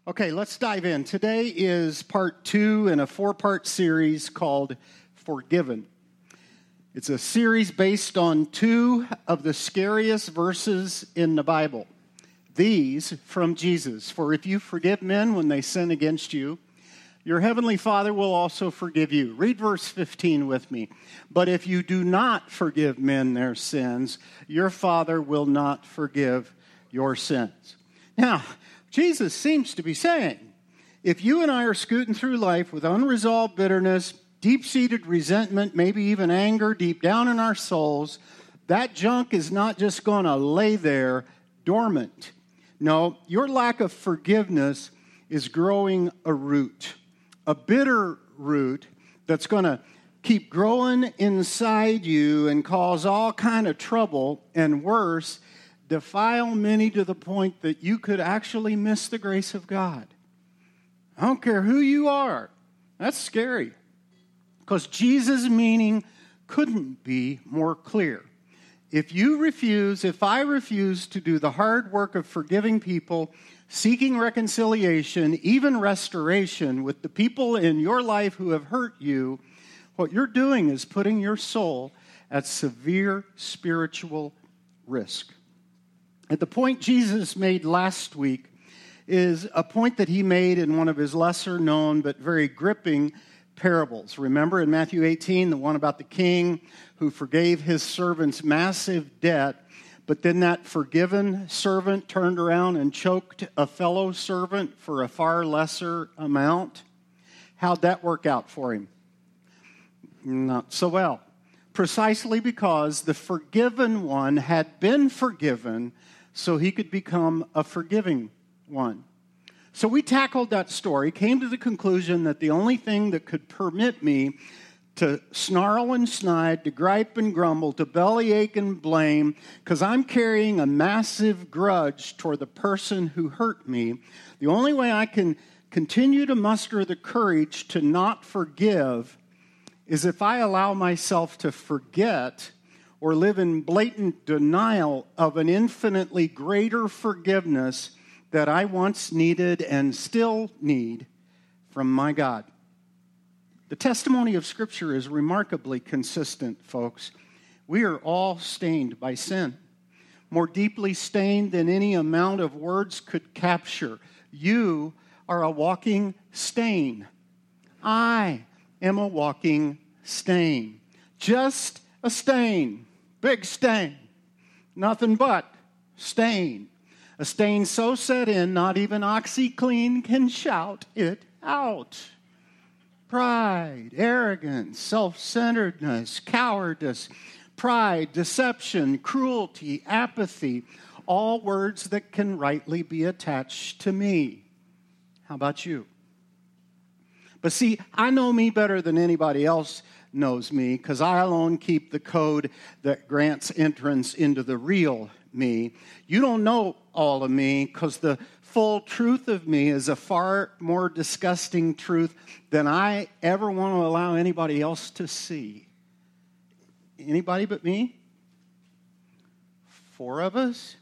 Okay, let's dive in. Today is part 2 in a 4-part series called Forgiven. It's a series based on 2 of the scariest verses in the Bible. These from Jesus. For if you forgive men when they sin against you, your heavenly Father will also forgive you. Read verse 15 with me. But if you do not forgive men their sins, your Father will not forgive your sins. Now, Jesus seems to be saying, if you and I are scooting through life with unresolved bitterness, deep-seated resentment, maybe even anger deep down in our souls, that junk is not just going to lay there dormant. No, your lack of forgiveness is growing a root, a bitter root that's going to keep growing inside you and cause all kind of trouble, and worse, defile many to the point that you could actually miss the grace of God. I don't care who you are. That's scary. Because Jesus' meaning couldn't be more clear. If I refuse to do the hard work of forgiving people, seeking reconciliation, even restoration with the people in your life who have hurt you, what you're doing is putting your soul at severe spiritual risk. And the point Jesus made last week is a point that he made in one of his lesser known but very gripping parables. Remember in Matthew 18, the one about the king who forgave his servant's massive debt, but then that forgiven servant turned around and choked a fellow servant for a far lesser amount? How'd that work out for him? Not so well. Precisely because the forgiven one had been forgiven so he could become a forgiving one. So we tackled that story, came to the conclusion that the only thing that could permit me to snarl and snide, to gripe and grumble, to bellyache and blame, because I'm carrying a massive grudge toward the person who hurt me, the only way I can continue to muster the courage to not forgive is if I allow myself to forget or live in blatant denial of an infinitely greater forgiveness that I once needed and still need from my God. The testimony of Scripture is remarkably consistent, folks. We are all stained by sin, more deeply stained than any amount of words could capture. You are a walking stain. I am a walking stain. Just a stain. Big stain. Nothing but stain. A stain so set in, not even OxyClean can shout it out. Pride, arrogance, self-centeredness, cowardice, pride, deception, cruelty, apathy, all words that can rightly be attached to me. How about you? But see, I know me better than anybody else knows me because I alone keep the code that grants entrance into the real me. You don't know all of me because the full truth of me is a far more disgusting truth than I ever want to allow anybody else to see. Anybody but me? 4 of us?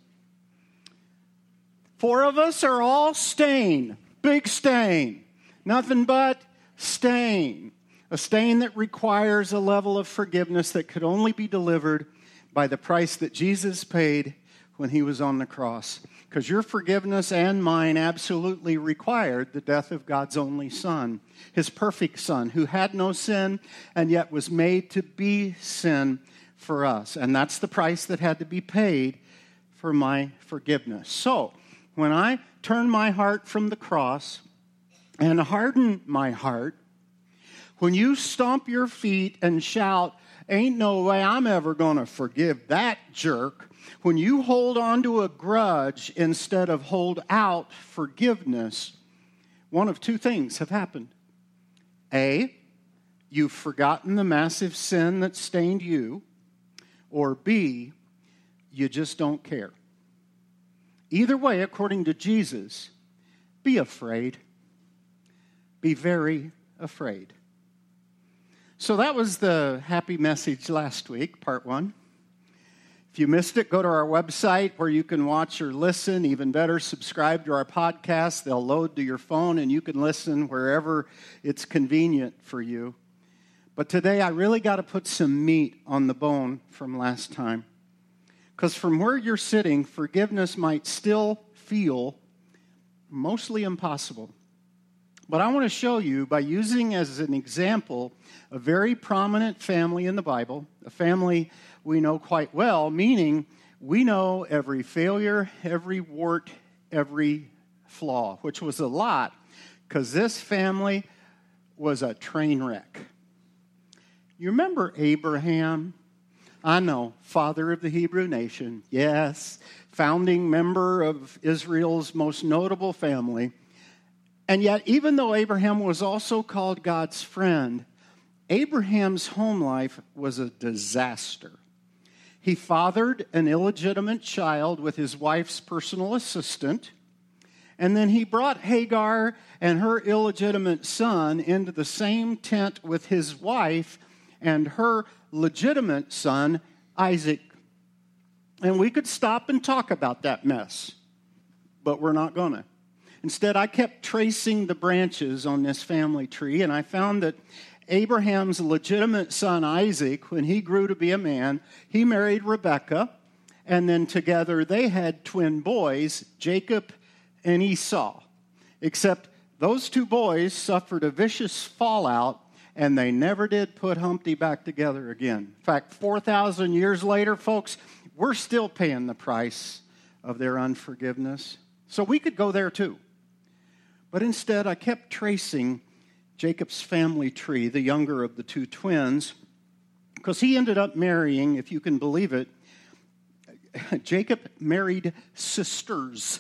4 of us are all stain. Big stain. Nothing but stain. A stain that requires a level of forgiveness that could only be delivered by the price that Jesus paid when he was on the cross. Because your forgiveness and mine absolutely required the death of God's only Son, his perfect Son, who had no sin and yet was made to be sin for us. And that's the price that had to be paid for my forgiveness. So, when I turn my heart from the cross and harden my heart, when you stomp your feet and shout, ain't no way I'm ever going to forgive that jerk, when you hold on to a grudge instead of hold out forgiveness, one of 2 things have happened. A, you've forgotten the massive sin that stained you, or B, you just don't care. Either way, according to Jesus, be afraid. Be very afraid. So that was the happy message last week, part 1. If you missed it, go to our website where you can watch or listen. Even better, subscribe to our podcast. They'll load to your phone, and you can listen wherever it's convenient for you. But today, I really got to put some meat on the bone from last time. Because from where you're sitting, forgiveness might still feel mostly impossible. But I want to show you, by using as an example a very prominent family in the Bible, a family we know quite well, meaning we know every failure, every wart, every flaw, which was a lot, because this family was a train wreck. You remember Abraham? I know, father of the Hebrew nation, yes, founding member of Israel's most notable family. And yet, even though Abraham was also called God's friend, Abraham's home life was a disaster. He fathered an illegitimate child with his wife's personal assistant, and then he brought Hagar and her illegitimate son into the same tent with his wife and her legitimate son, Isaac. And we could stop and talk about that mess, but we're not going to. Instead, I kept tracing the branches on this family tree, and I found that Abraham's legitimate son, Isaac, when he grew to be a man, he married Rebekah, and then together they had twin boys, Jacob and Esau. Except those two boys suffered a vicious fallout, and they never did put Humpty back together again. In fact, 4,000 years later, folks, we're still paying the price of their unforgiveness. So we could go there too. But instead, I kept tracing Jacob's family tree, the younger of the two twins, because he ended up marrying, if you can believe it, Jacob married sisters.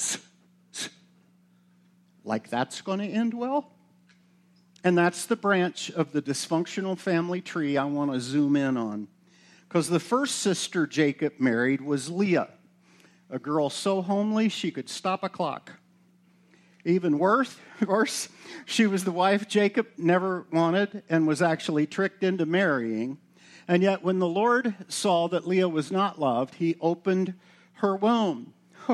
Like that's going to end well? And that's the branch of the dysfunctional family tree I want to zoom in on. Because the first sister Jacob married was Leah, a girl so homely she could stop a clock. Even worse, she was the wife Jacob never wanted and was actually tricked into marrying. And yet when the Lord saw that Leah was not loved, he opened her womb.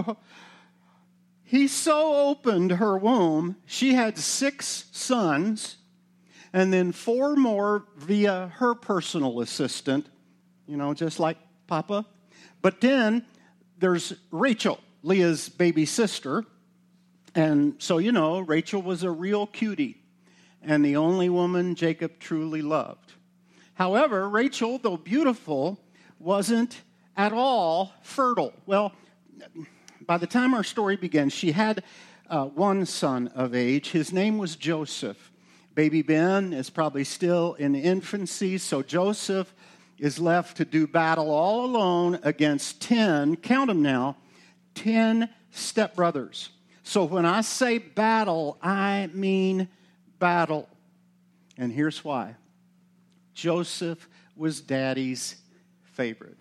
He so opened her womb, she had 6 sons, and then 4 more via her personal assistant, just like Papa. But then there's Rachel, Leah's baby sister. And so, Rachel was a real cutie and the only woman Jacob truly loved. However, Rachel, though beautiful, wasn't at all fertile. Well, by the time our story begins, she had one son of age. His name was Joseph. Baby Ben is probably still in infancy, so Joseph is left to do battle all alone against 10, count them now, 10 stepbrothers. So when I say battle, I mean battle. And here's why. Joseph was Daddy's favorite.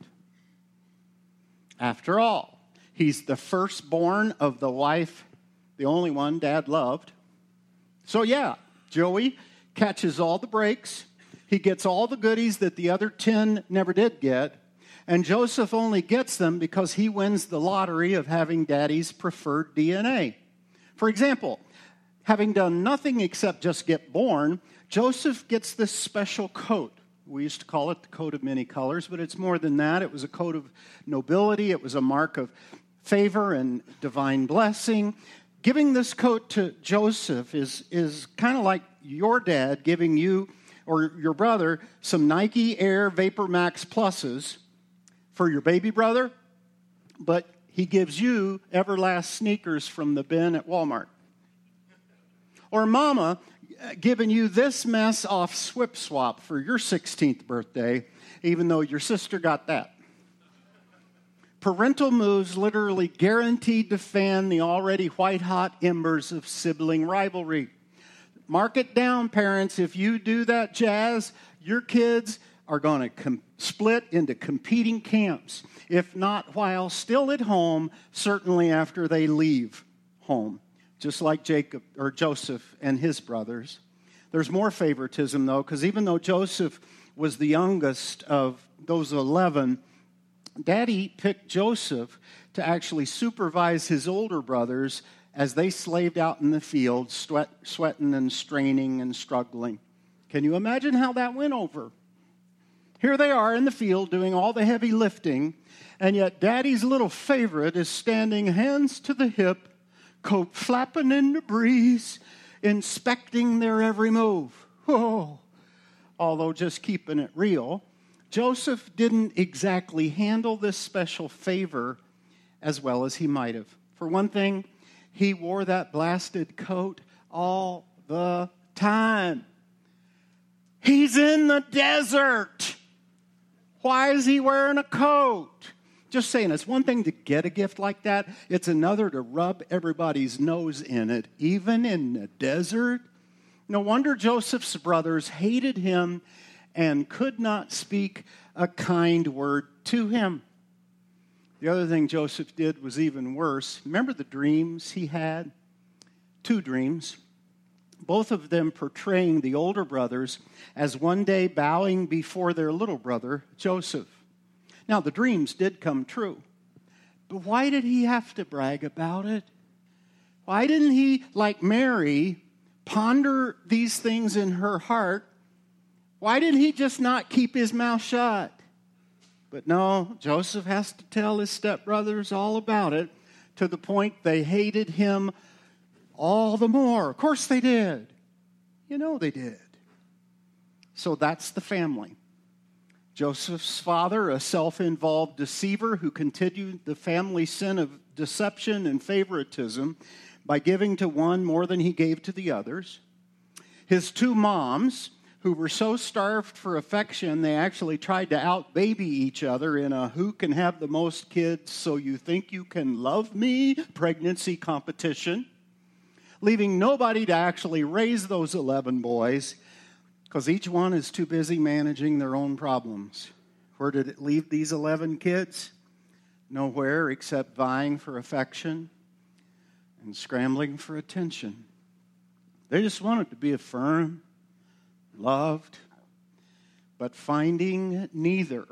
After all, he's the firstborn of the wife, the only one Dad loved. So yeah, Joey catches all the breaks. He gets all the goodies that the other 10 never did get. And Joseph only gets them because he wins the lottery of having Daddy's preferred DNA. For example, having done nothing except just get born, Joseph gets this special coat. We used to call it the coat of many colors, but it's more than that. It was a coat of nobility. It was a mark of favor and divine blessing. Giving this coat to Joseph is kind of like your dad giving you or your brother some Nike Air Vapor Max Pluses for your baby brother, but he gives you Everlast sneakers from the bin at Walmart. Or Mama giving you this mess off Swip Swap for your 16th birthday, even though your sister got that. Parental moves literally guaranteed to fan the already white-hot embers of sibling rivalry. Mark it down, parents. If you do that jazz, your kids are going to split into competing camps, if not while still at home, certainly after they leave home, just like Jacob or Joseph and his brothers. There's more favoritism, though, because even though Joseph was the youngest of those 11, Daddy picked Joseph to actually supervise his older brothers as they slaved out in the field, sweating and straining and struggling. Can you imagine how that went over? Here they are in the field doing all the heavy lifting, and yet Daddy's little favorite is standing hands to the hip, coat flapping in the breeze, inspecting their every move. Oh, although just keeping it real, Joseph didn't exactly handle this special favor as well as he might have. For one thing, he wore that blasted coat all the time. He's in the desert. Why is he wearing a coat? Just saying, it's one thing to get a gift like that. It's another to rub everybody's nose in it, even in the desert. No wonder Joseph's brothers hated him and could not speak a kind word to him. The other thing Joseph did was even worse. Remember the dreams he had? 2 dreams. Both of them portraying the older brothers as one day bowing before their little brother, Joseph. Now, the dreams did come true. But why did he have to brag about it? Why didn't he, like Mary, ponder these things in her heart? Why did he just not keep his mouth shut? But no, Joseph has to tell his stepbrothers all about it, to the point they hated him all the more. Of course they did. You know they did. So that's the family. Joseph's father, a self-involved deceiver who continued the family sin of deception and favoritism by giving to one more than he gave to the others. His 2 moms, who were so starved for affection, they actually tried to out-baby each other in a who can have the most kids so you think you can love me pregnancy competition, leaving nobody to actually raise those 11 boys because each one is too busy managing their own problems. Where did it leave these 11 kids? Nowhere except vying for affection and scrambling for attention. They just wanted to be affirmed, loved, but finding neither.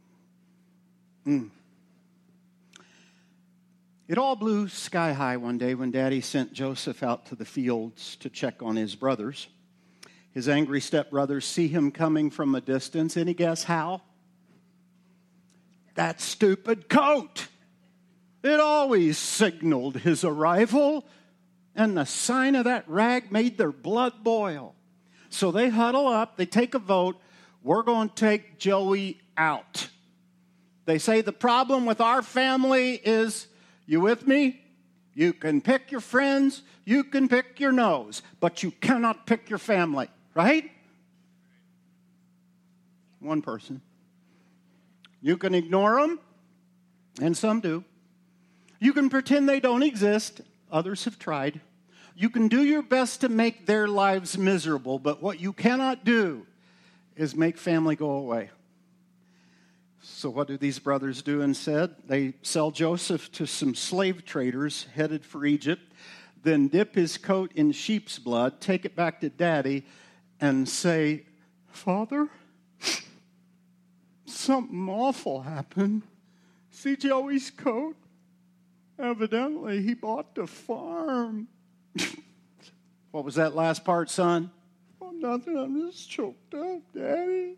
It all blew sky high one day when Daddy sent Joseph out to the fields to check on his brothers. His angry stepbrothers see him coming from a distance. Any guess how? That stupid coat. It always signaled his arrival, and the sign of that rag made their blood boil. So they huddle up, they take a vote, we're going to take Joey out. They say the problem with our family is, you with me? You can pick your friends, you can pick your nose, but you cannot pick your family, right? One person. You can ignore them, and some do. You can pretend they don't exist, others have tried. You can do your best to make their lives miserable, but what you cannot do is make family go away. So what do these brothers do instead? They sell Joseph to some slave traders headed for Egypt, then dip his coat in sheep's blood, take it back to Daddy, and say, Father, something awful happened. See Joey's coat? Evidently, he bought the farm. What was that last part, son? Oh, nothing. I'm just choked up, Daddy.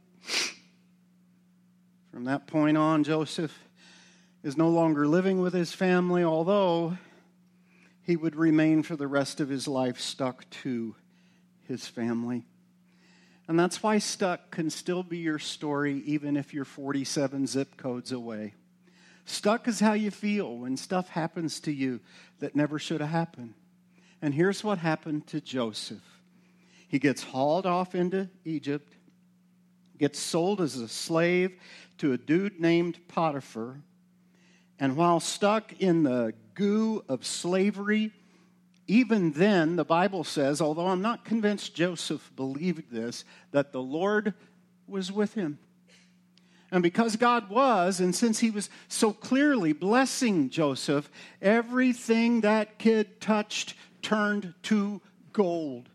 From that point on, Joseph is no longer living with his family, although he would remain for the rest of his life stuck to his family. And that's why stuck can still be your story, even if you're 47 zip codes away. Stuck is how you feel when stuff happens to you that never should have happened. And here's what happened to Joseph. He gets hauled off into Egypt, gets sold as a slave to a dude named Potiphar, and while stuck in the goo of slavery, even then, the Bible says, although I'm not convinced Joseph believed this, that the Lord was with him. And because God was, and since he was so clearly blessing Joseph, everything that kid touched turned to gold.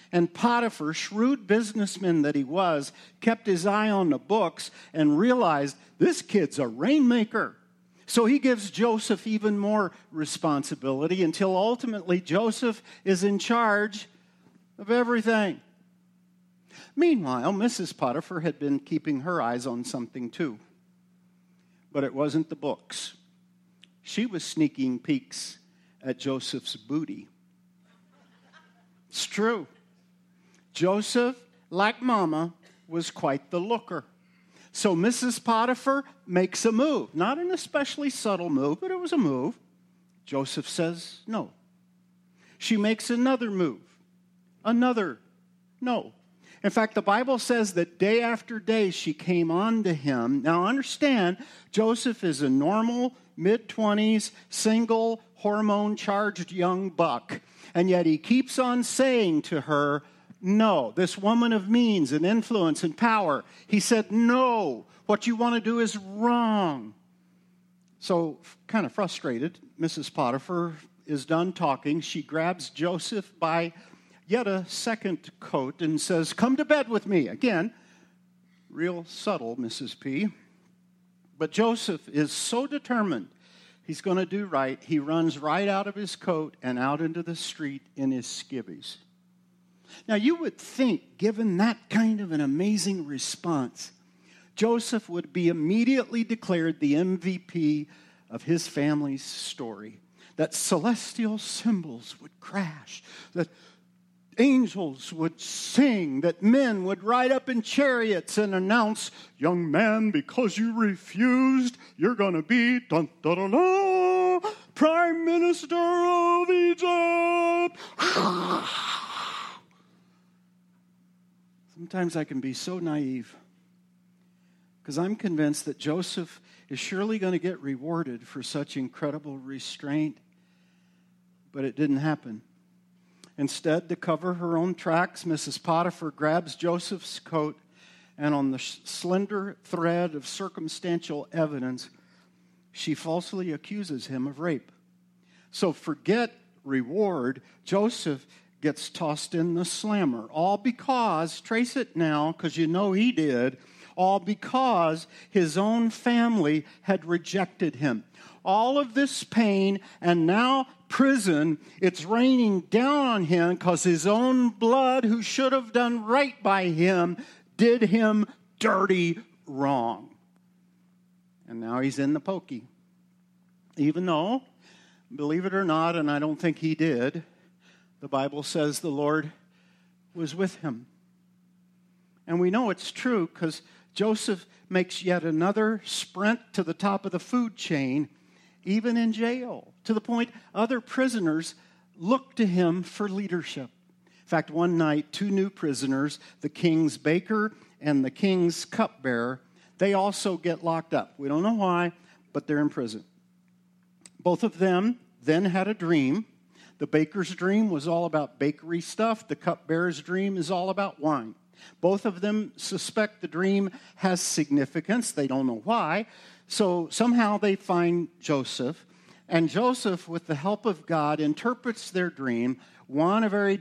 And Potiphar, shrewd businessman that he was, kept his eye on the books and realized this kid's a rainmaker. So he gives Joseph even more responsibility until ultimately Joseph is in charge of everything. Meanwhile, Mrs. Potiphar had been keeping her eyes on something too. But it wasn't the books. She was sneaking peeks at Joseph's booty. It's true. Joseph, like Mama, was quite the looker. So Mrs. Potiphar makes a move. Not an especially subtle move, but it was a move. Joseph says no. She makes another move. Another no. In fact, the Bible says that day after day she came on to him. Now understand, Joseph is a normal, mid-20s, single, hormone-charged young buck. And yet he keeps on saying to her, no, this woman of means and influence and power. He said, no, what you want to do is wrong. So, kind of frustrated, Mrs. Potiphar is done talking. She grabs Joseph by yet a second coat and says, come to bed with me. Again, real subtle, Mrs. P. But Joseph is so determined he's going to do right, he runs right out of his coat and out into the street in his skivvies. Now, you would think, given that kind of an amazing response, Joseph would be immediately declared the MVP of his family's story, that celestial symbols would crash, that angels would sing, that men would ride up in chariots and announce, young man, because you refused, you're going to be, dun, dun, dun, dun, Prime Minister of Egypt. Sometimes I can be so naive because I'm convinced that Joseph is surely going to get rewarded for such incredible restraint, but it didn't happen. Instead, to cover her own tracks, Mrs. Potiphar grabs Joseph's coat, and on the slender thread of circumstantial evidence, she falsely accuses him of rape. So forget reward. Joseph gets tossed in the slammer, all because, trace it now, because you know he did, all because his own family had rejected him. All of this pain, and now prison, it's raining down on him because his own blood, who should have done right by him, did him dirty wrong. And now he's in the pokey. Even though, believe it or not, and I don't think he did, the Bible says the Lord was with him. And we know it's true because Joseph makes yet another sprint to the top of the food chain, even in jail, to the point other prisoners look to him for leadership. In fact, one night, two new prisoners, the king's baker and the king's cupbearer, they also get locked up. We don't know why, but they're in prison. Both of them then had a dream. The baker's dream was all about bakery stuff. The cupbearer's dream is all about wine. Both of them suspect the dream has significance. They don't know why. So somehow they find Joseph. And Joseph, with the help of God, interprets their dream. One, a very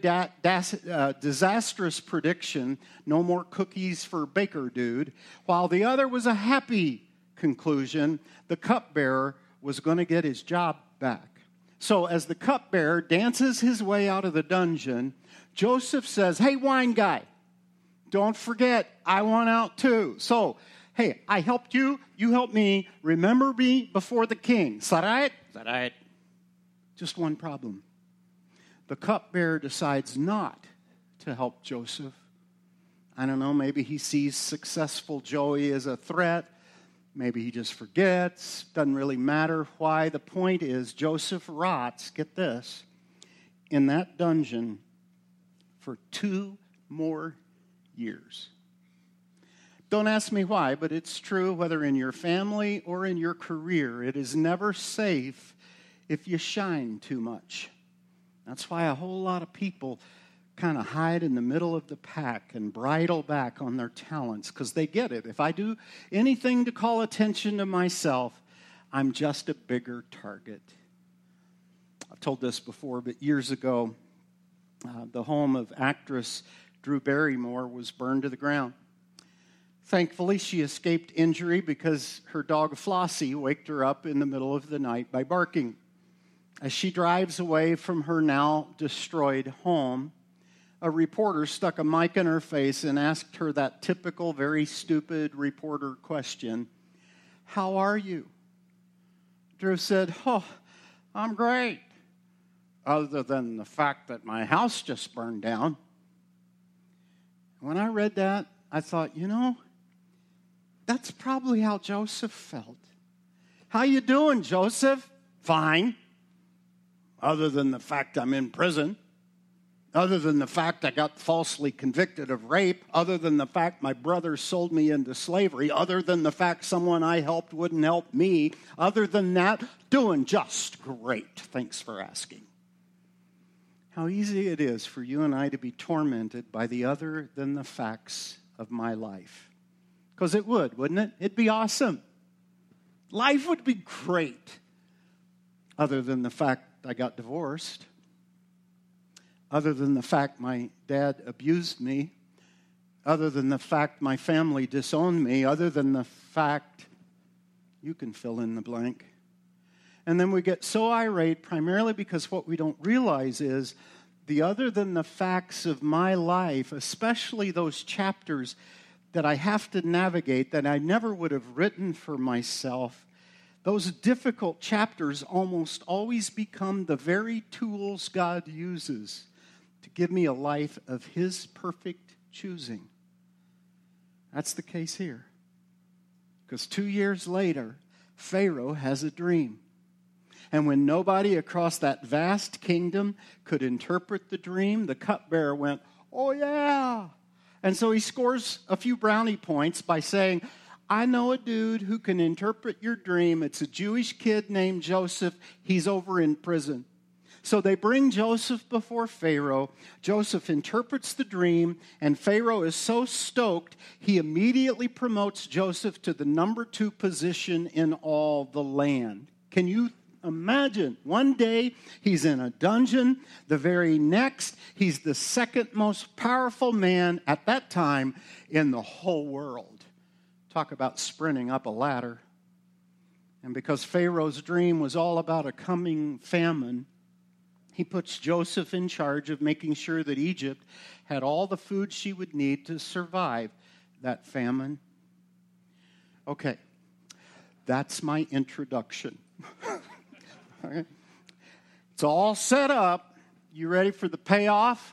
disastrous prediction, no more cookies for baker dude. While the other was a happy conclusion, the cupbearer was going to get his job back. So as the cupbearer dances his way out of the dungeon, Joseph says, hey, wine guy, don't forget, I want out too. So, hey, I helped you, you helped me. Remember me before the king. Is that right? Is that right? Just one problem. The cupbearer decides not to help Joseph. I don't know, maybe he sees successful Joey as a threat. Maybe he just forgets. Doesn't really matter why. The point is, Joseph rots, get this, in that dungeon for 2 more years. Don't ask me why, but it's true whether in your family or in your career. It is never safe if you shine too much. That's why a whole lot of people kind of hide in the middle of the pack and bridle back on their talents because they get it. If I do anything to call attention to myself, I'm just a bigger target. I've told this before, but years ago, The home of actress Drew Barrymore was burned to the ground. Thankfully, she escaped injury because her dog Flossie waked her up in the middle of the night by barking. As she drives away from her now destroyed home, a reporter stuck a mic in her face and asked her that typical, very stupid reporter question, "How are you?" Drew said, "Oh, I'm great, other than the fact that my house just burned down." When I read that, I thought, that's probably how Joseph felt. "How you doing, Joseph?" "Fine. Other than the fact I'm in prison. Other than the fact I got falsely convicted of rape. Other than the fact my brother sold me into slavery. Other than the fact someone I helped wouldn't help me. Other than that, doing just great. Thanks for asking." How easy it is for you and I to be tormented by the other than the facts of my life. Because it would, wouldn't it? It'd be awesome. Life would be great. Other than the fact I got divorced. Other than the fact my dad abused me. Other than the fact my family disowned me. Other than the fact, you can fill in the blank. And then we get so irate primarily because what we don't realize is the other than the facts of my life, especially those chapters that I have to navigate that I never would have written for myself, those difficult chapters almost always become the very tools God uses to give me a life of His perfect choosing. That's the case here. Because 2 years later, Pharaoh has a dream. And when nobody across that vast kingdom could interpret the dream, the cupbearer went, "Oh yeah." And so he scores a few brownie points by saying, "I know a dude who can interpret your dream. It's a Jewish kid named Joseph. He's over in prison." So they bring Joseph before Pharaoh. Joseph interprets the dream, and Pharaoh is so stoked, he immediately promotes Joseph to the number 2 position in all the land. Can you imagine? One day, he's in a dungeon. The very next, he's the second most powerful man at that time in the whole world. Talk about sprinting up a ladder. And because Pharaoh's dream was all about a coming famine, he puts Joseph in charge of making sure that Egypt had all the food she would need to survive that famine. Okay, that's my introduction. Okay. It's all set up. You ready for the payoff?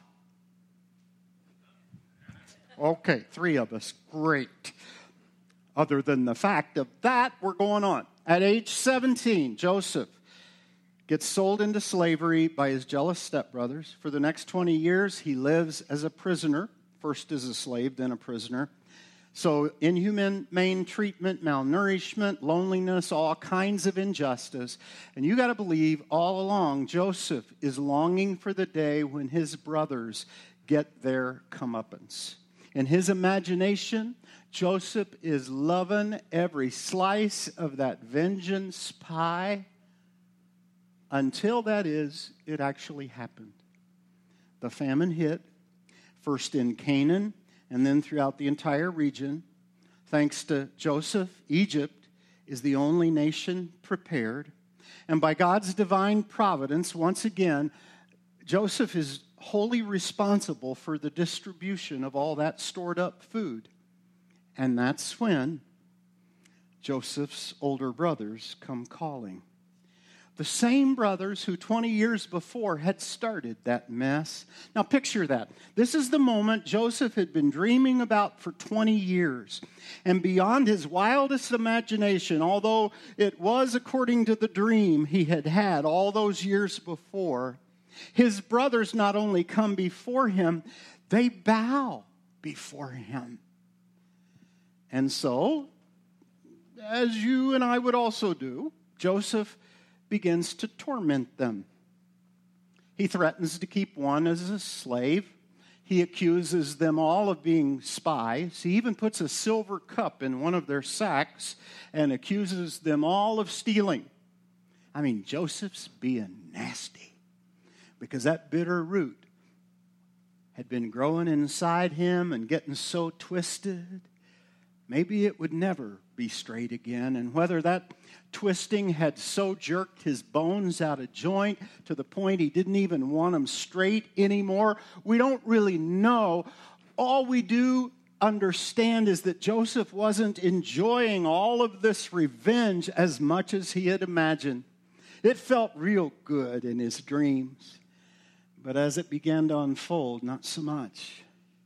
Okay, 3 of us. Great. Other than the fact of that, we're going on. At age 17, Joseph gets sold into slavery by his jealous stepbrothers. For the next 20 years, he lives as a prisoner, first as a slave, then a prisoner. So inhumane treatment, malnourishment, loneliness, all kinds of injustice. And you got to believe all along, Joseph is longing for the day when his brothers get their comeuppance. In his imagination, Joseph is loving every slice of that vengeance pie until it actually happened. The famine hit, first in Canaan, and then throughout the entire region. Thanks to Joseph, Egypt is the only nation prepared. And by God's divine providence, once again, Joseph is wholly responsible for the distribution of all that stored up food. And that's when Joseph's older brothers come calling. The same brothers who 20 years before had started that mess. Now picture that. This is the moment Joseph had been dreaming about for 20 years. And beyond his wildest imagination, although it was according to the dream he had had all those years before, his brothers not only come before him, they bow before him. And so, as you and I would also do, Joseph begins to torment them. He threatens to keep one as a slave. He accuses them all of being spies. He even puts a silver cup in one of their sacks and accuses them all of stealing. I mean, Joseph's being nasty because that bitter root had been growing inside him and getting so twisted, maybe it would never be straight again. And whether that twisting had so jerked his bones out of joint to the point he didn't even want them straight anymore, we don't really know. All we do understand is that Joseph wasn't enjoying all of this revenge as much as he had imagined. It felt real good in his dreams. But as it began to unfold, not so much.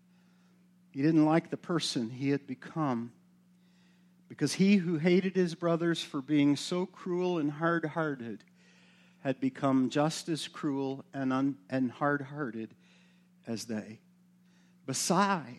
He didn't like the person he had become, because he who hated his brothers for being so cruel and hard-hearted had become just as cruel and hard-hearted as they. Besides,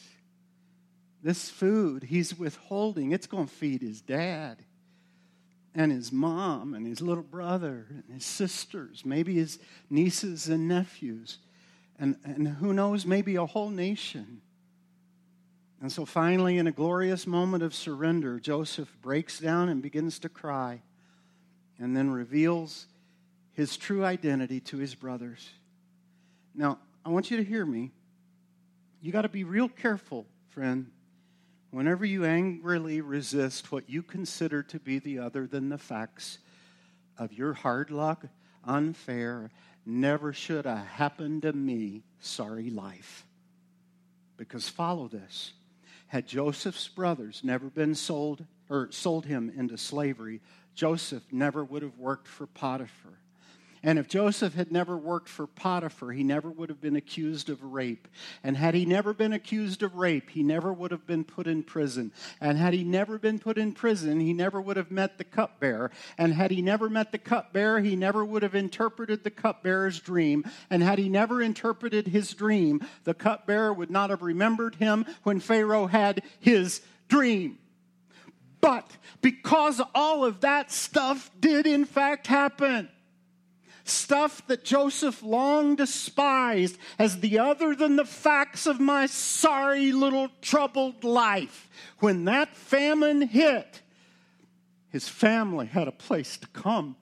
this food he's withholding, it's going to feed his dad and his mom and his little brother and his sisters, maybe his nieces and nephews, and who knows, maybe a whole nation. And so finally, in a glorious moment of surrender, Joseph breaks down and begins to cry, and then reveals his true identity to his brothers. Now, I want you to hear me. You got to be real careful, friend, whenever you angrily resist what you consider to be the other than the facts of your hard luck, unfair, never should have happened to me, sorry life. Because follow this. Had Joseph's brothers never been sold him into slavery, Joseph never would have worked for Potiphar. And if Joseph had never worked for Potiphar, he never would have been accused of rape. And had he never been accused of rape, he never would have been put in prison. And had he never been put in prison, he never would have met the cupbearer. And had he never met the cupbearer, he never would have interpreted the cupbearer's dream. And had he never interpreted his dream, the cupbearer would not have remembered him when Pharaoh had his dream. But because all of that stuff did in fact happen, stuff that Joseph long despised as the other than the facts of my sorry little troubled life, when that famine hit, his family had a place to come.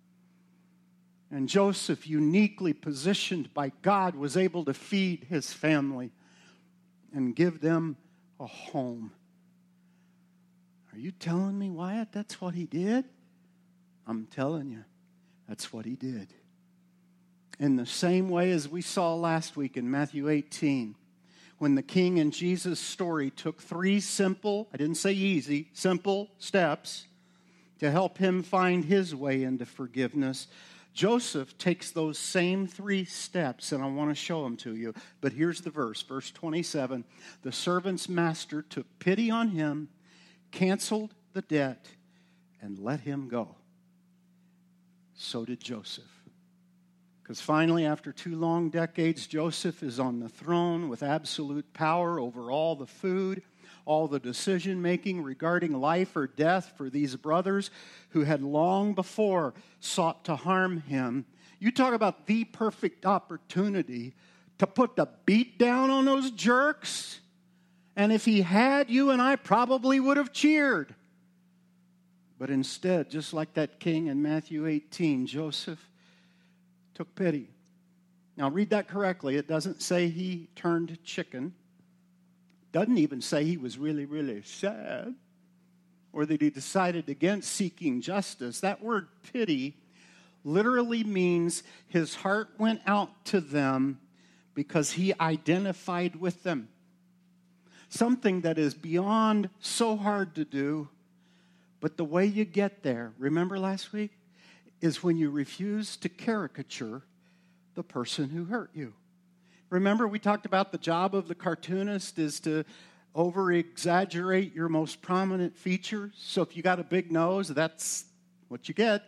And Joseph, uniquely positioned by God, was able to feed his family and give them a home. Are you telling me, Wyatt, that's what he did? I'm telling you, that's what he did. In the same way as we saw last week in Matthew 18, when the king in Jesus' story took 3 simple, I didn't say easy, simple steps to help him find his way into forgiveness, Joseph takes those same 3 steps, and I want to show them to you. But here's the verse 27. The servant's master took pity on him, canceled the debt, and let him go. So did Joseph. Because finally, after 2 long decades, Joseph is on the throne with absolute power over all the food, all the decision-making regarding life or death for these brothers who had long before sought to harm him. You talk about the perfect opportunity to put the beat down on those jerks. And if he had, you and I probably would have cheered. But instead, just like that king in Matthew 18, Joseph took pity. Now, read that correctly. It doesn't say he turned chicken. Doesn't even say he was really, really sad, or that he decided against seeking justice. That word pity literally means his heart went out to them because he identified with them. Something that is beyond so hard to do, but the way you get there, remember last week, is when you refuse to caricature the person who hurt you. Remember, we talked about the job of the cartoonist is to over-exaggerate your most prominent features. So if you got a big nose, that's what you get.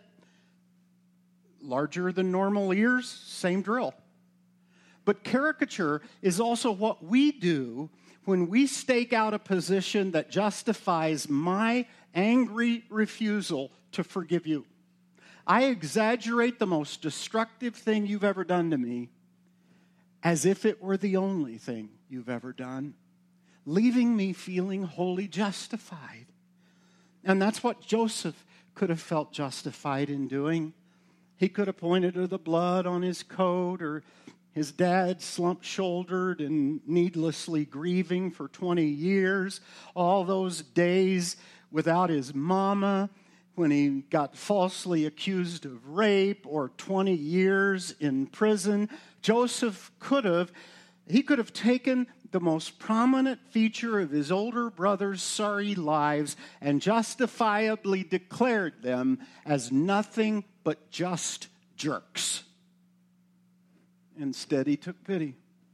Larger than normal ears, same drill. But caricature is also what we do when we stake out a position that justifies my angry refusal to forgive you. I exaggerate the most destructive thing you've ever done to me as if it were the only thing you've ever done, leaving me feeling wholly justified. And that's what Joseph could have felt justified in doing. He could have pointed to the blood on his coat or His dad slump-shouldered and needlessly grieving for 20 years. All those days without his mama when he got falsely accused of rape, or 20 years in prison. Joseph could have taken the most prominent feature of his older brother's sorry lives and justifiably declared them as nothing but just jerks. Instead, he took pity.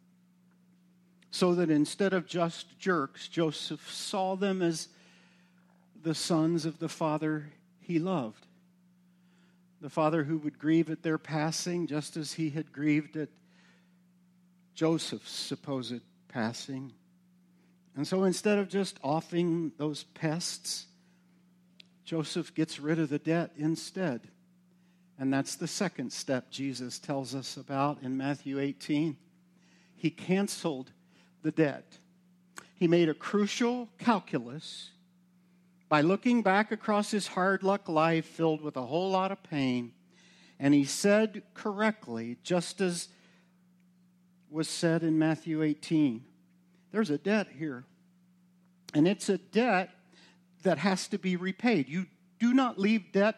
So that instead of just jerks, Joseph saw them as the sons of the father he loved. The father who would grieve at their passing just as he had grieved at Joseph's supposed passing. And so instead of just offing those pests, Joseph gets rid of the debt instead. And that's the second step Jesus tells us about in Matthew 18. He canceled the debt. He made a crucial calculus by looking back across his hard luck life filled with a whole lot of pain. And he said correctly, just as was said in Matthew 18, there's a debt here. And it's a debt that has to be repaid. You do not leave debt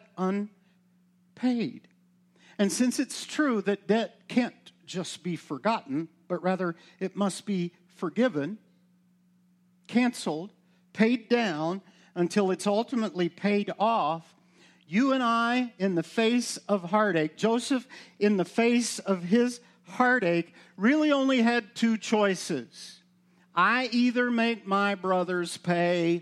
unpaid. And since it's true that debt can't just be forgotten, but rather it must be forgiven, canceled, paid down until it's ultimately paid off, you and I, in the face of heartache, Joseph, in the face of his heartache, really only had two choices. I either make my brothers pay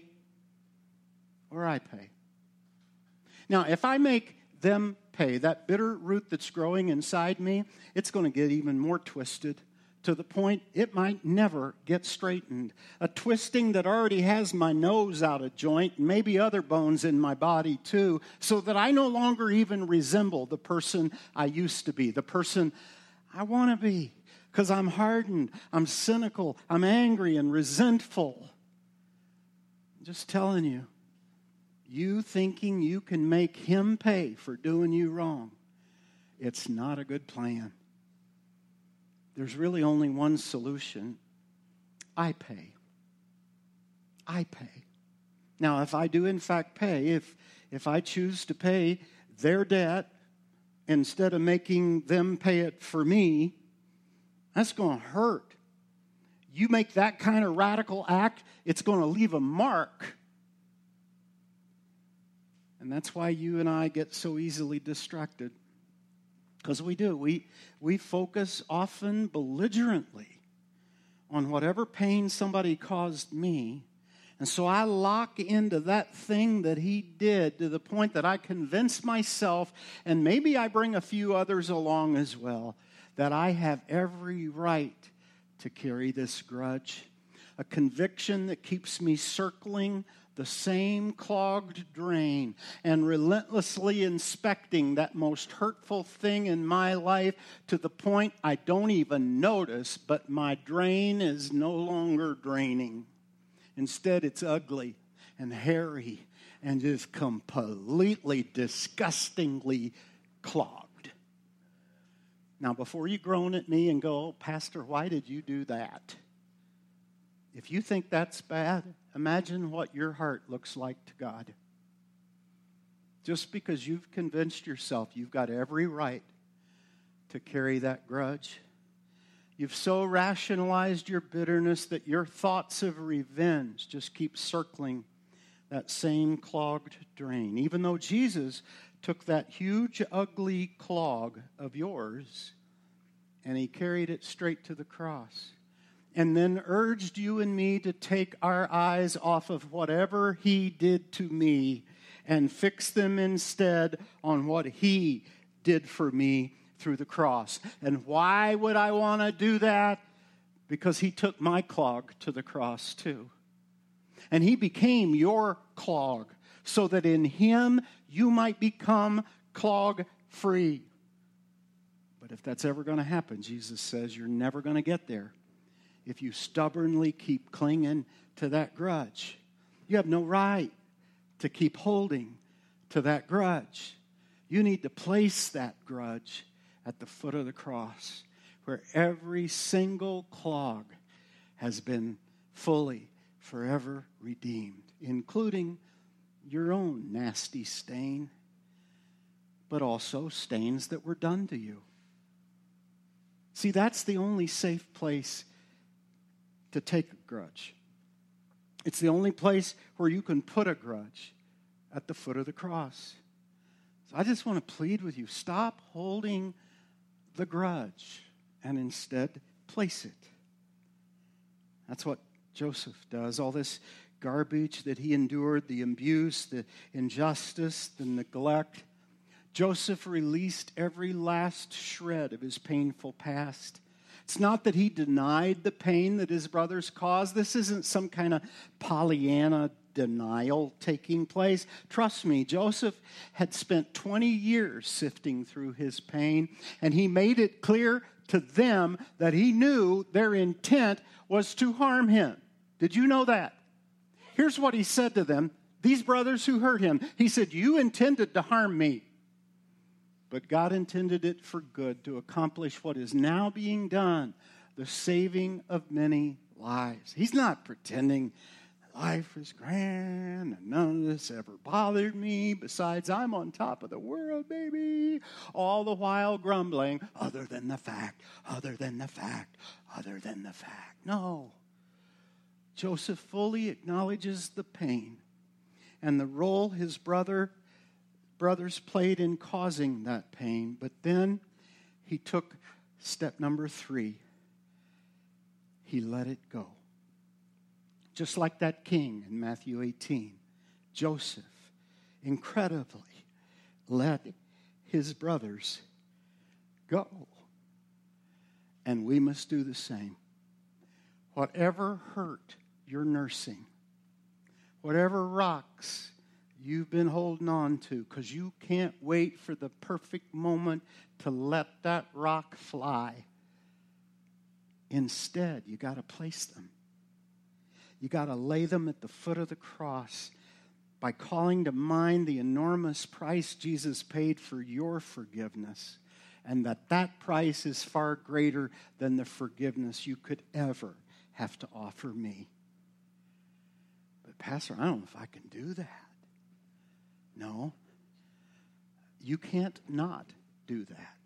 or I pay. Now, if I make them pay, that bitter root that's growing inside me, it's going to get even more twisted to the point it might never get straightened. A twisting that already has my nose out of joint, and maybe other bones in my body too, so that I no longer even resemble the person I used to be, the person I want to be, because I'm hardened, I'm cynical, I'm angry and resentful. I'm just telling you, you thinking you can make him pay for doing you wrong, it's not a good plan. There's really only one solution. I pay. I pay. Now, if I do in fact pay, if I choose to pay their debt instead of making them pay it for me, that's going to hurt. You make that kind of radical act, it's going to leave a mark. And that's why you and I get so easily distracted. Because we do. We focus often belligerently on whatever pain somebody caused me. And so I lock into that thing that he did to the point that I convince myself, and maybe I bring a few others along as well, that I have every right to carry this grudge. A conviction that keeps me circling the same clogged drain and relentlessly inspecting that most hurtful thing in my life to the point I don't even notice, but my drain is no longer draining. Instead, it's ugly and hairy and just completely, disgustingly clogged. Now, before you groan at me and go, "Oh, Pastor, why did you do that?" If you think that's bad, imagine what your heart looks like to God. Just because you've convinced yourself you've got every right to carry that grudge. You've so rationalized your bitterness that your thoughts of revenge just keep circling that same clogged drain. Even though Jesus took that huge, ugly clog of yours and he carried it straight to the cross. And then urged you and me to take our eyes off of whatever he did to me and fix them instead on what he did for me through the cross. And why would I want to do that? Because he took my clog to the cross too. And he became your clog so that in him you might become clog-free. But if that's ever going to happen, Jesus says you're never going to get there if you stubbornly keep clinging to that grudge. You have no right to keep holding to that grudge. You need to place that grudge at the foot of the cross. where every single clog has been fully, forever redeemed, including your own nasty stain, but also stains that were done to you. See, that's the only safe place to take a grudge. It's the only place where you can put a grudge, at the foot of the cross. So I just want to plead with you, stop holding the grudge and instead place it. That's what Joseph does. All this garbage that he endured, the abuse, the injustice, the neglect. Joseph released every last shred of his painful past. It's not that he denied the pain that his brothers caused. This isn't some kind of Pollyanna denial taking place. Trust me, Joseph had spent 20 years sifting through his pain, and he made it clear to them that he knew their intent was to harm him. Did you know that? Here's what he said to them, these brothers who hurt him. He said, "You intended to harm me, but God intended it for good, to accomplish what is now being done, the saving of many lives." He's not pretending life is grand and none of this ever bothered me. Besides, I'm on top of the world, baby. All the while grumbling, other than the fact, other than the fact, other than the fact. No. Joseph fully acknowledges the pain and the role his brothers played in causing that pain. But then he took step number 3. He let it go. Just like that king in Matthew 18, Joseph incredibly let his brothers go. And we must do the same. Whatever hurt you're nursing, whatever rocks you've been holding on to, because you can't wait for the perfect moment to let that rock fly. Instead, you got to place them. You got to lay them at the foot of the cross by calling to mind the enormous price Jesus paid for your forgiveness, and that price is far greater than the forgiveness you could ever have to offer me. But Pastor, I don't know if I can do that. No, you can't not do that.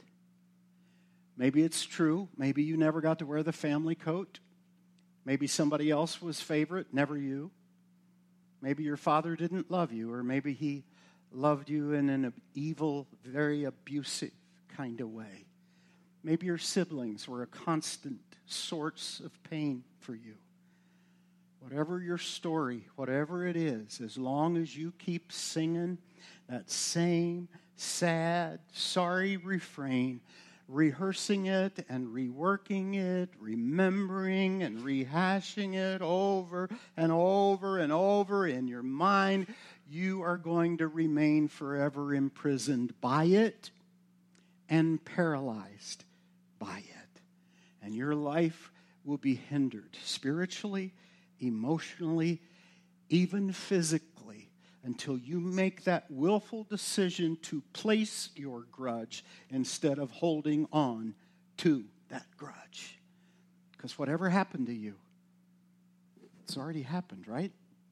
Maybe it's true. Maybe you never got to wear the family coat. Maybe somebody else was favorite, never you. Maybe your father didn't love you, or maybe he loved you in an evil, very abusive kind of way. Maybe your siblings were a constant source of pain for you. Whatever your story, whatever it is, as long as you keep singing that same sad, sorry refrain, rehearsing it and reworking it, remembering and rehashing it over and over and over in your mind, you are going to remain forever imprisoned by it and paralyzed by it. And your life will be hindered spiritually, emotionally, even physically, until you make that willful decision to place your grudge instead of holding on to that grudge. Because whatever happened to you, it's already happened, right?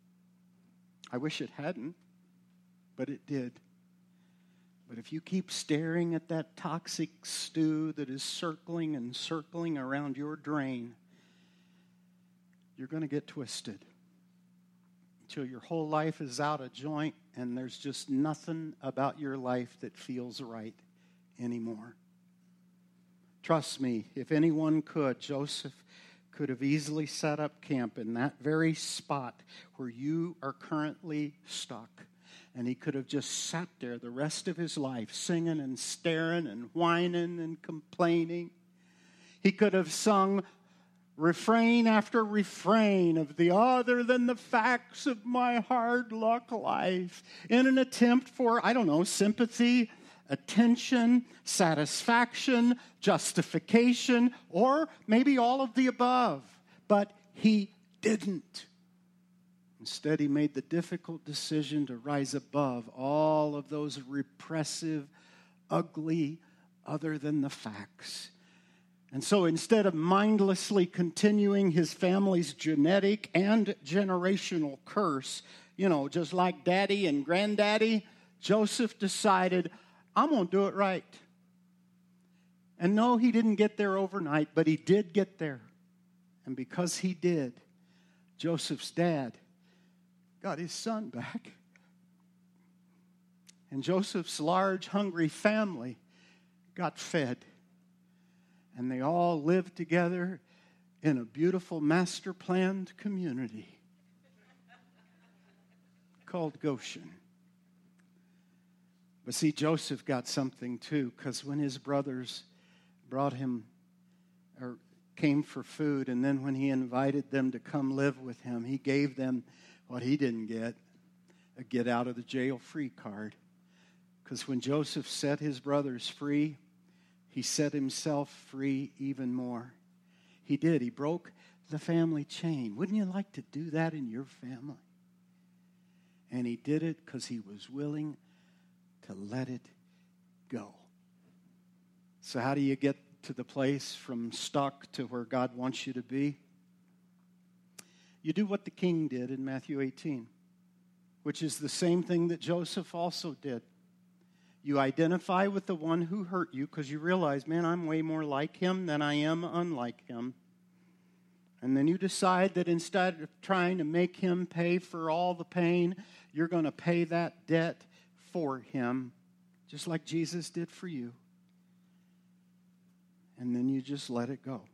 I wish it hadn't, but it did. But if you keep staring at that toxic stew that is circling and circling around your drain, you're going to get twisted until your whole life is out of joint and there's just nothing about your life that feels right anymore. Trust me, if anyone could, Joseph could have easily set up camp in that very spot where you are currently stuck. And he could have just sat there the rest of his life singing and staring and whining and complaining. He could have sung refrain after refrain of the other than the facts of my hard luck life in an attempt for, sympathy, attention, satisfaction, justification, or maybe all of the above. But he didn't. Instead, he made the difficult decision to rise above all of those repressive, ugly, other than the facts. And so instead of mindlessly continuing his family's genetic and generational curse, just like daddy and granddaddy, Joseph decided, I'm going to do it right. And no, he didn't get there overnight, but he did get there. And because he did, Joseph's dad got his son back. And Joseph's large, hungry family got fed. And they all lived together in a beautiful master-planned community called Goshen. But see, Joseph got something too, because when his brothers brought him or came for food, and then when he invited them to come live with him, he gave them what he didn't get, a get out of the jail free card. Because when Joseph set his brothers free, he set himself free even more. He did. He broke the family chain. Wouldn't you like to do that in your family? And he did it because he was willing to let it go. So how do you get to the place from stuck to where God wants you to be? You do what the king did in Matthew 18, which is the same thing that Joseph also did. You identify with the one who hurt you because you realize, man, I'm way more like him than I am unlike him. And then you decide that instead of trying to make him pay for all the pain, you're going to pay that debt for him, just like Jesus did for you. And then you just let it go.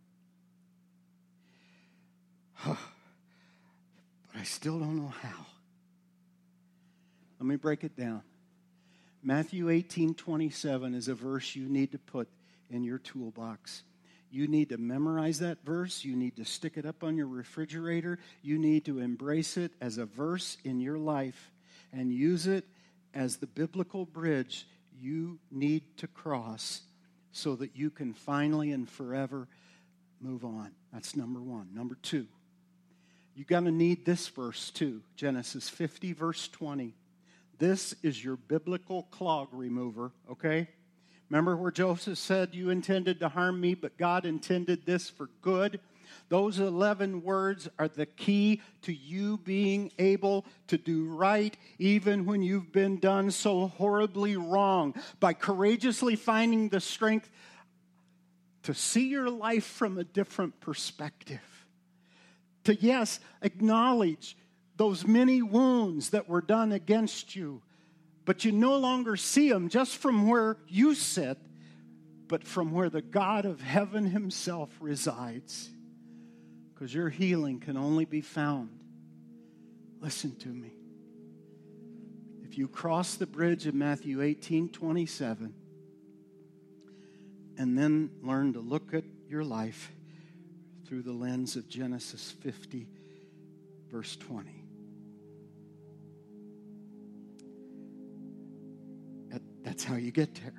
But I still don't know how. Let me break it down. Matthew 18:27 is a verse you need to put in your toolbox. You need to memorize that verse. You need to stick it up on your refrigerator. You need to embrace it as a verse in your life and use it as the biblical bridge you need to cross so that you can finally and forever move on. That's number one. Number two, you're going to need this verse too. Genesis 50, verse 20. This is your biblical clog remover, okay? Remember where Joseph said, you intended to harm me, but God intended this for good? Those 11 words are the key to you being able to do right even when you've been done so horribly wrong. By courageously finding the strength to see your life from a different perspective. To, yes, acknowledge those many wounds that were done against you, but you no longer see them just from where you sit, but from where the God of heaven himself resides. Because your healing can only be found. Listen to me. If you cross the bridge of Matthew 18:27 and then learn to look at your life through the lens of Genesis 50, verse 20. That's how you get there.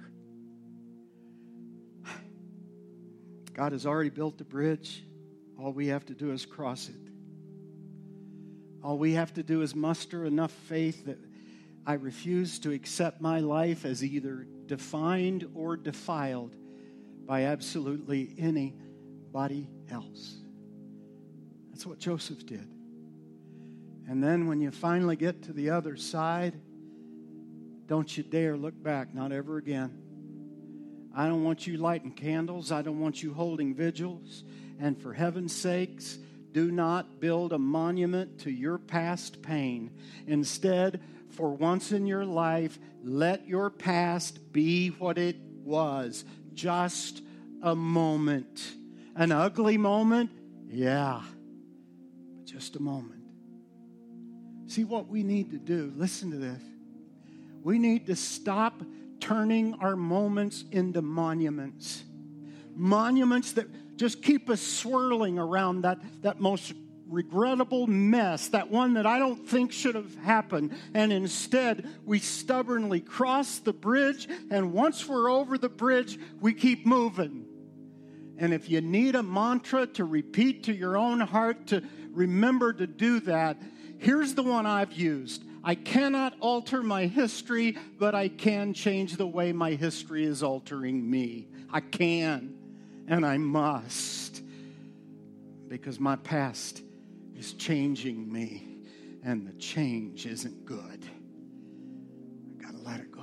God has already built the bridge. All we have to do is cross it. All we have to do is muster enough faith that I refuse to accept my life as either defined or defiled by absolutely anybody else. That's what Joseph did. And then when you finally get to the other side, don't you dare look back, not ever again. I don't want you lighting candles. I don't want you holding vigils. And for heaven's sakes, do not build a monument to your past pain. Instead, for once in your life, let your past be what it was. Just a moment. An ugly moment? Yeah. But just a moment. See what we need to do. Listen to this. We need to stop turning our moments into monuments. Monuments that just keep us swirling around that most regrettable mess, that one that I don't think should have happened. And instead, we stubbornly cross the bridge, and once we're over the bridge, we keep moving. And if you need a mantra to repeat to your own heart to remember to do that, here's the one I've used. I cannot alter my history, but I can change the way my history is altering me. I can. And I must, because my past is changing me, and the change isn't good. I got to let it go.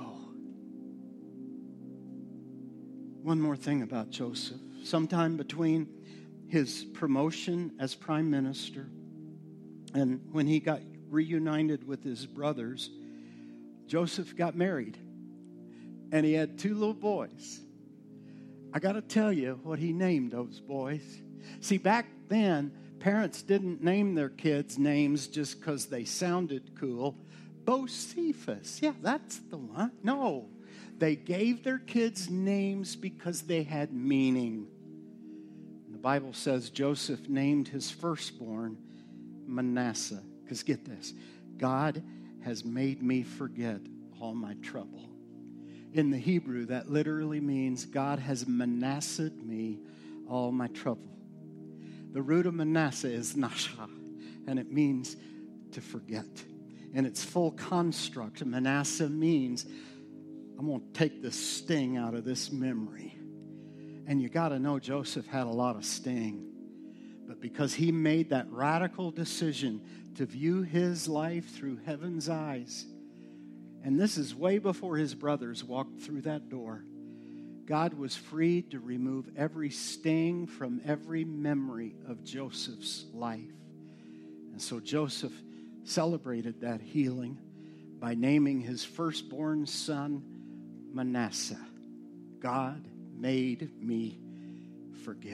One more thing about Joseph. Sometime between his promotion as prime minister and when he got reunited with his brothers, Joseph got married. And he had 2 little boys. I got to tell you what he named those boys. See, back then, parents didn't name their kids names just because they sounded cool. Bocephus. Yeah, that's the one. No, they gave their kids names because they had meaning. The Bible says Joseph named his firstborn Manasseh. Because get this, God has made me forget all my trouble. In the Hebrew, that literally means God has Manassed me all my trouble. The root of Manasseh is Nasha, and it means to forget. In its full construct, Manasseh means I'm going to take the sting out of this memory. And you got to know Joseph had a lot of sting. But because he made that radical decision to view his life through heaven's eyes, and this is way before his brothers walked through that door, God was free to remove every sting from every memory of Joseph's life. And so Joseph celebrated that healing by naming his firstborn son Manasseh. God made me forget.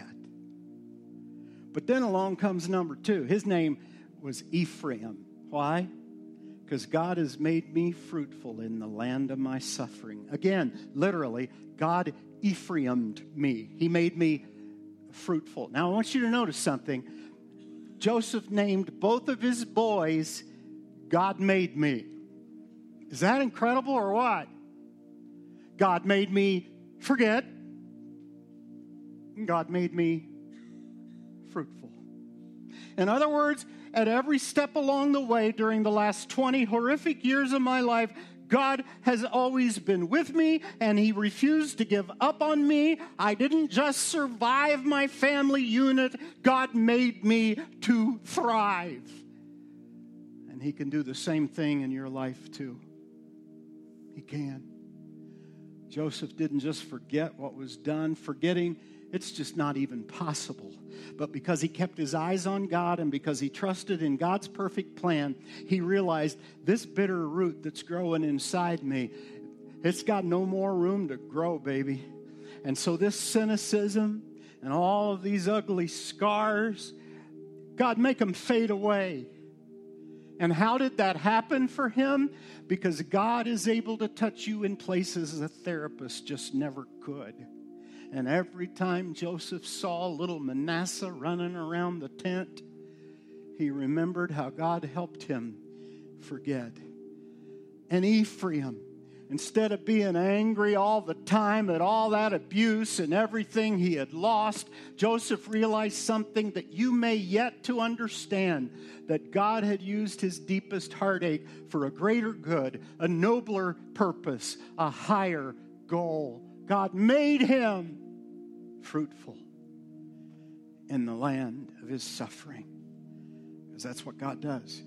But then along comes number 2. His name was Ephraim. Why? Because God has made me fruitful in the land of my suffering. Again, literally, God Ephraim'd me. He made me fruitful. Now, I want you to notice something. Joseph named both of his boys, God made me. Is that incredible or what? God made me forget. God made me fruitful. In other words, at every step along the way during the last 20 horrific years of my life, God has always been with me, and He refused to give up on me. I didn't just survive my family unit. God made me to thrive. And He can do the same thing in your life too. He can. Joseph didn't just forget what was done. Forgetting, it's just not even possible. But because he kept his eyes on God and because he trusted in God's perfect plan, he realized this bitter root that's growing inside me, it's got no more room to grow, baby. And so this cynicism and all of these ugly scars, God, make them fade away. And how did that happen for him? Because God is able to touch you in places a therapist just never could. And every time Joseph saw little Manasseh running around the tent, he remembered how God helped him forget. And Ephraim, instead of being angry all the time at all that abuse and everything he had lost, Joseph realized something that you may yet to understand, that God had used his deepest heartache for a greater good, a nobler purpose, a higher goal. God made him fruitful in the land of his suffering. Because that's what God does.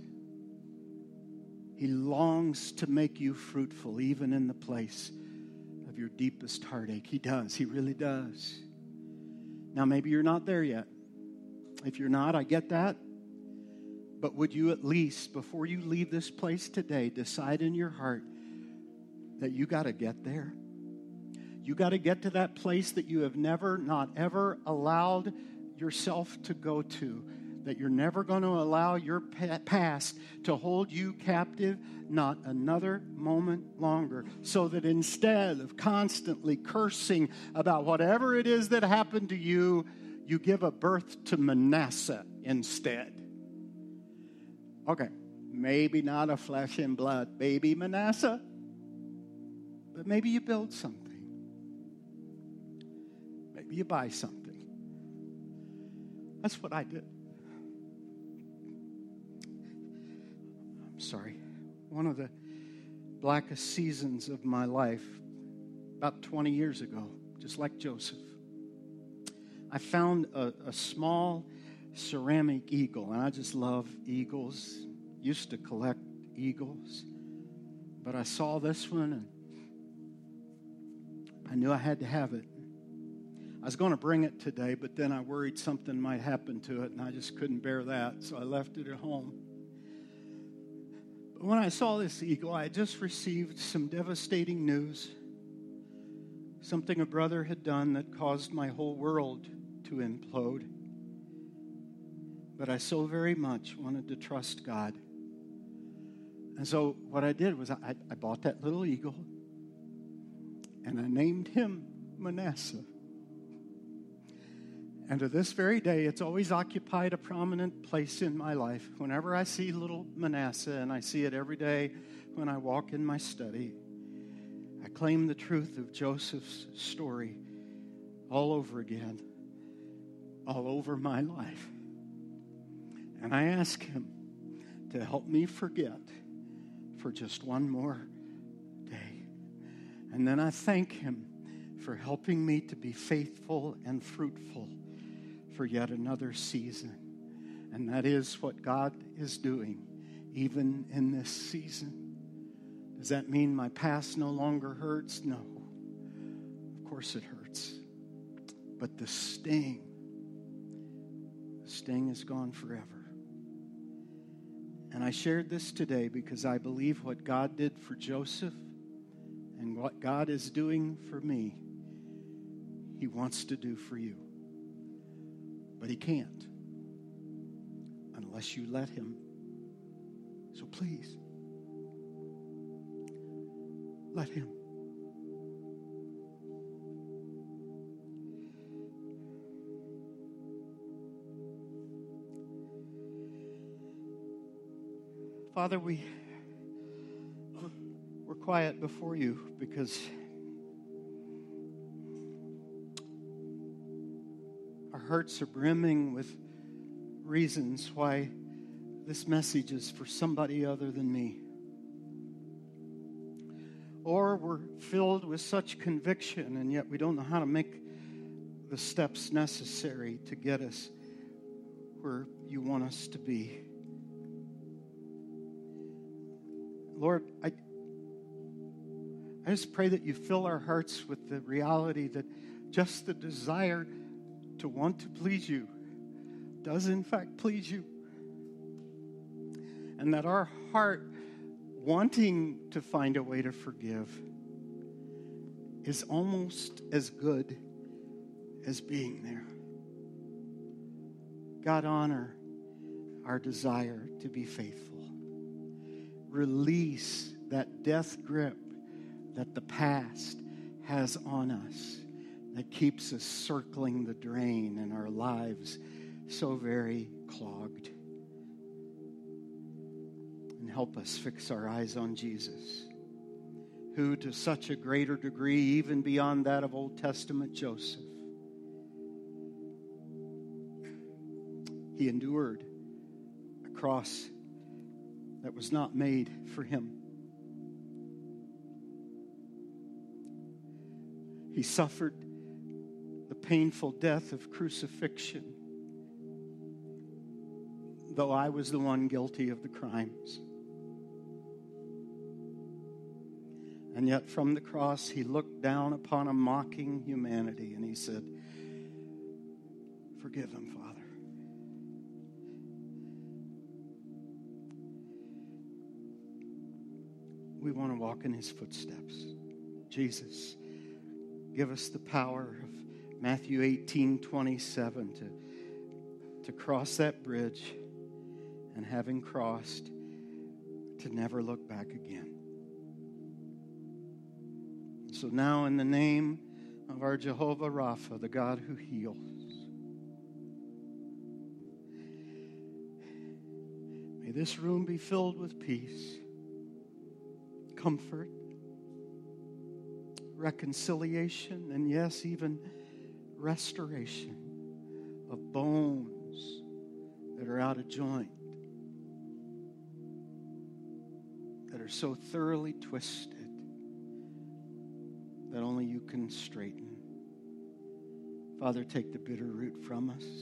He longs to make you fruitful even in the place of your deepest heartache. He does. He really does. Now, maybe you're not there yet. If you're not, I get that. But would you at least, before you leave this place today, decide in your heart that you got to get there? You got to get to that place that you have never, not ever allowed yourself to go to. That you're never going to allow your past to hold you captive, not another moment longer. So that instead of constantly cursing about whatever it is that happened to you, you give a birth to Manasseh instead. Okay, maybe not a flesh and blood baby Manasseh, but maybe you build something. Maybe you buy something. That's what I did. Sorry, one of the blackest seasons of my life, about 20 years ago, just like Joseph. I found a small ceramic eagle, and I just love eagles. Used to collect eagles. But I saw this one, and I knew I had to have it. I was going to bring it today, but then I worried something might happen to it, and I just couldn't bear that, so I left it at home. But when I saw this eagle, I had just received some devastating news. Something a brother had done that caused my whole world to implode. But I so very much wanted to trust God. And so what I did was I bought that little eagle, and I named him Manasseh. And to this very day, it's always occupied a prominent place in my life. Whenever I see little Manasseh, and I see it every day when I walk in my study, I claim the truth of Joseph's story all over again, all over my life. And I ask him to help me forget for just one more day. And then I thank him for helping me to be faithful and fruitful for yet another season. And that is what God is doing, even in this season. Does that mean my past no longer hurts? No. Of course it hurts. But the sting is gone forever. And I shared this today because I believe what God did for Joseph and what God is doing for me, He wants to do for you. But He can't unless you let Him. So please, let Him. Father, we're quiet before you because our hearts are brimming with reasons why this message is for somebody other than me. Or we're filled with such conviction, and yet we don't know how to make the steps necessary to get us where you want us to be. Lord, I just pray that you fill our hearts with the reality that just the desire to want to please you does in fact please you. And that our heart wanting to find a way to forgive is almost as good as being there. God, honor our desire to be faithful. Release that death grip that the past has on us that keeps us circling the drain and our lives so very clogged. And help us fix our eyes on Jesus, who to such a greater degree, even beyond that of Old Testament Joseph, he endured a cross that was not made for him. He suffered the painful death of crucifixion, though I was the one guilty of the crimes. And yet from the cross, he looked down upon a mocking humanity and he said, "Forgive them, Father." We want to walk in his footsteps. Jesus, give us the power of Matthew 18:27 to cross that bridge, and having crossed, to never look back again. So now in the name of our Jehovah Rapha, the God who heals, may this room be filled with peace, comfort, reconciliation, and yes, even restoration of bones that are out of joint, that are so thoroughly twisted that only you can straighten. Father, take the bitter root from us.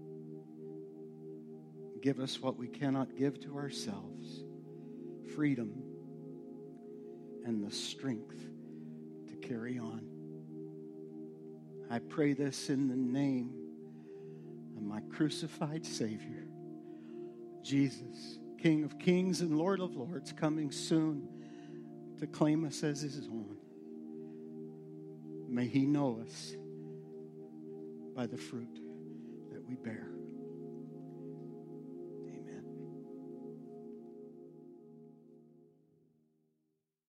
Give us what we cannot give to ourselves. Freedom and the strength to carry on. I pray this in the name of my crucified Savior, Jesus, King of kings and Lord of lords, coming soon to claim us as his own. May he know us by the fruit that we bear.